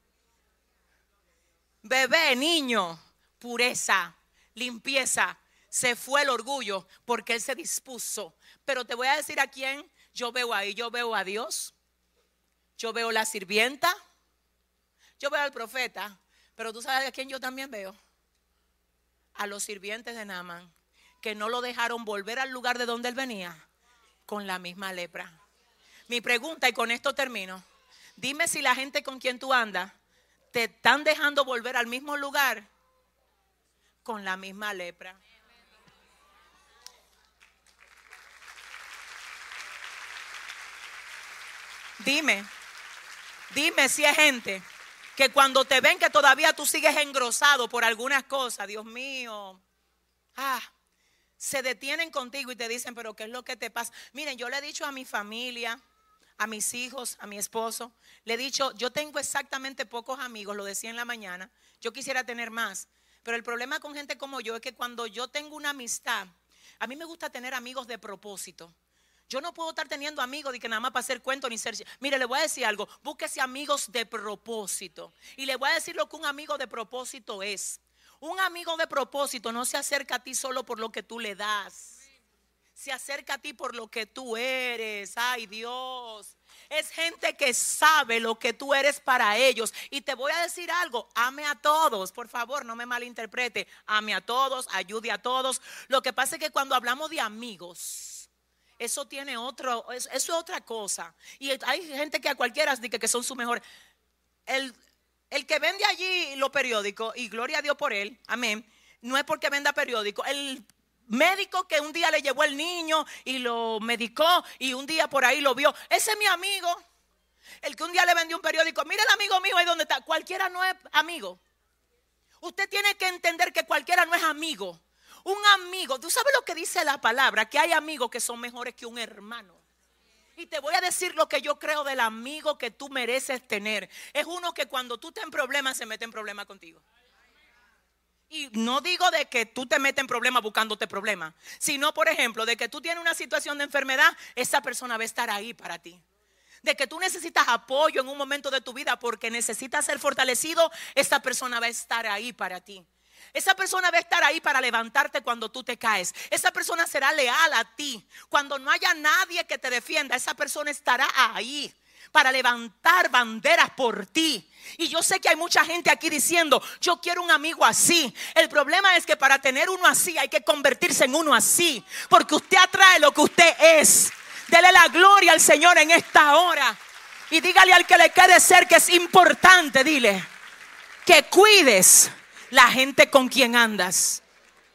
Speaker 1: Bebé, niño, pureza, limpieza. Se fue el orgullo porque él se dispuso. Pero te voy a decir a quién yo veo ahí. Yo veo a Dios. Yo veo la sirvienta. Yo veo al profeta. Pero tú sabes a quién yo también veo. A los sirvientes de Naamán, que no lo dejaron volver al lugar de donde él venía con la misma lepra. Mi pregunta, y con esto termino, dime si la gente con quien tú andas te están dejando volver al mismo lugar con la misma lepra. Dime si hay gente que cuando te ven que todavía tú sigues engrosado por algunas cosas, Dios mío, se detienen contigo y te dicen, pero ¿qué es lo que te pasa? Miren, yo le he dicho a mi familia, a mis hijos, a mi esposo, le he dicho, yo tengo exactamente pocos amigos, lo decía en la mañana, yo quisiera tener más, pero el problema con gente como yo es que cuando yo tengo una amistad, a mí me gusta tener amigos de propósito. Yo no puedo estar teniendo amigos de que nada más para hacer cuentos ni ser. Mire, le voy a decir algo. Búsquese amigos de propósito. Y le voy a decir lo que un amigo de propósito es. Un amigo de propósito no se acerca a ti solo por lo que tú le das. Se acerca a ti por lo que tú eres. Ay, Dios. Es gente que sabe lo que tú eres para ellos. Y te voy a decir algo. Ame a todos. Por favor, no me malinterprete. Ame a todos. Ayude a todos. Lo que pasa es que cuando hablamos de amigos, eso tiene eso es otra cosa. Y hay gente que a cualquiera dice que son su mejor. El que vende allí los periódicos, y gloria a Dios por él, amén, no es porque venda periódicos. El médico que un día le llevó el niño y lo medicó y un día por ahí lo vio, ese es mi amigo. El que un día le vendió un periódico, mira el amigo mío ahí donde está. Cualquiera no es amigo. Usted tiene que entender que cualquiera no es amigo. Un amigo, tú sabes lo que dice la palabra, que hay amigos que son mejores que un hermano. Y te voy a decir lo que yo creo del amigo que tú mereces tener. Es uno que cuando tú estás en problemas se mete en problemas contigo. Y no digo de que tú te metes en problemas buscándote problemas, sino por ejemplo de que tú tienes una situación de enfermedad, esa persona va a estar ahí para ti. De que tú necesitas apoyo en un momento de tu vida porque necesitas ser fortalecido, esa persona va a estar ahí para ti. Esa persona va a estar ahí para levantarte cuando tú te caes. Esa persona será leal a ti. Cuando no haya nadie que te defienda, esa persona estará ahí para levantar banderas por ti. Y yo sé que hay mucha gente aquí diciendo, yo quiero un amigo así. El problema es que para tener uno así hay que convertirse en uno así, porque usted atrae lo que usted es. Dele la gloria al Señor en esta hora. Y dígale al que le quede cerca, es importante, dile, que cuides la gente con quien andas.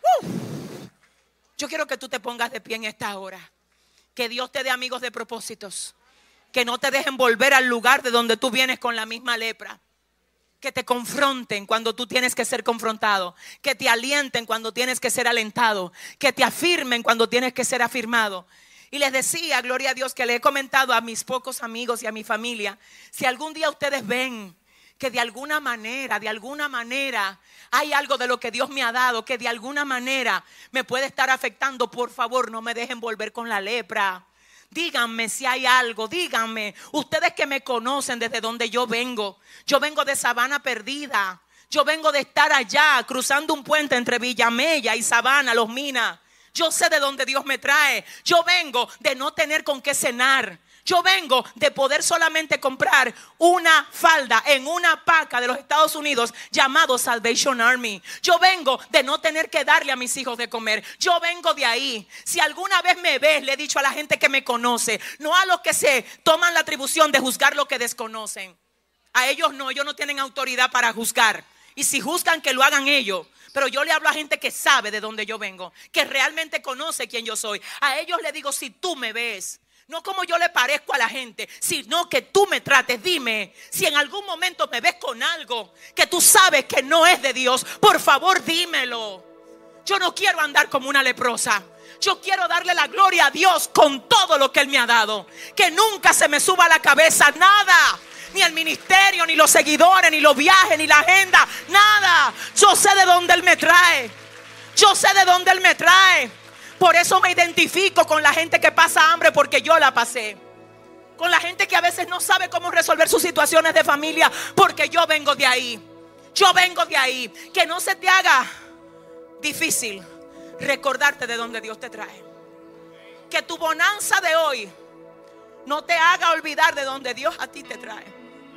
Speaker 1: Yo quiero que tú te pongas de pie en esta hora. Que Dios te dé amigos de propósitos. Que no te dejen volver al lugar de donde tú vienes con la misma lepra. Que te confronten cuando tú tienes que ser confrontado. Que te alienten cuando tienes que ser alentado. Que te afirmen cuando tienes que ser afirmado. Y les decía, gloria a Dios, que le he comentado a mis pocos amigos y a mi familia, si algún día ustedes ven que de alguna manera hay algo de lo que Dios me ha dado que de alguna manera me puede estar afectando, por favor no me dejen volver con la lepra. Díganme si hay algo, díganme. Ustedes que me conocen desde donde yo vengo de Sabana Perdida. Yo vengo de estar allá cruzando un puente entre Villamella y Sabana, Los Minas. Yo sé de dónde Dios me trae. Yo vengo de no tener con qué cenar. Yo vengo de poder solamente comprar una falda en una paca de los Estados Unidos llamado Salvation Army. Yo vengo de no tener que darle a mis hijos de comer. Yo vengo de ahí. Si alguna vez me ves, le he dicho a la gente que me conoce, no a los que se toman la atribución de juzgar lo que desconocen. A ellos no, ellos no tienen autoridad para juzgar. Y si juzgan, que lo hagan ellos. Pero yo le hablo a gente que sabe de dónde yo vengo, que realmente conoce quién yo soy. A ellos le digo, si tú me ves, no como yo le parezco a la gente, sino que tú me trates. Dime, si en algún momento me ves con algo que tú sabes que no es de Dios, por favor dímelo. Yo no quiero andar como una leprosa. Yo quiero darle la gloria a Dios con todo lo que Él me ha dado. Que nunca se me suba a la cabeza nada, ni el ministerio, ni los seguidores, ni los viajes, ni la agenda, nada. Yo sé de dónde Él me trae. Yo sé de dónde Él me trae. Por eso me identifico con la gente que pasa hambre, porque yo la pasé. Con la gente que a veces no sabe cómo resolver sus situaciones de familia, porque yo vengo de ahí. Yo vengo de ahí. Que no se te haga difícil recordarte de dónde Dios te trae. Que tu bonanza de hoy no te haga olvidar de dónde Dios a ti te trae.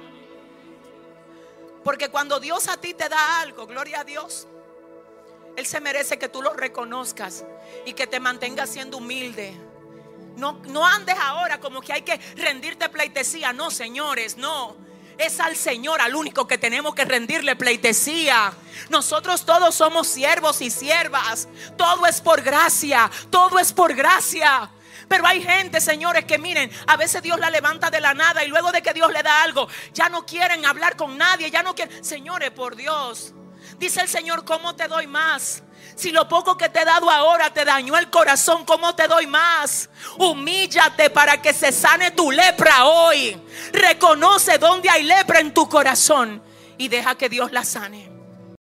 Speaker 1: Porque cuando Dios a ti te da algo, gloria a Dios, Él se merece que tú lo reconozcas y que te mantengas siendo humilde. No andes ahora como que hay que rendirte pleitesía. No, señores, no. Es al Señor al único que tenemos que rendirle pleitesía. Nosotros todos somos siervos y siervas. Todo es por gracia. Todo es por gracia. Pero hay gente, señores, que miren, a veces Dios la levanta de la nada y luego de que Dios le da algo, ya no quieren hablar con nadie, ya no quieren. Señores, por Dios, dice el Señor, ¿cómo te doy más? Si lo poco que te he dado ahora te dañó el corazón, ¿cómo te doy más? Humíllate para que se sane tu lepra hoy. Reconoce dónde hay lepra en tu corazón y deja que Dios la sane.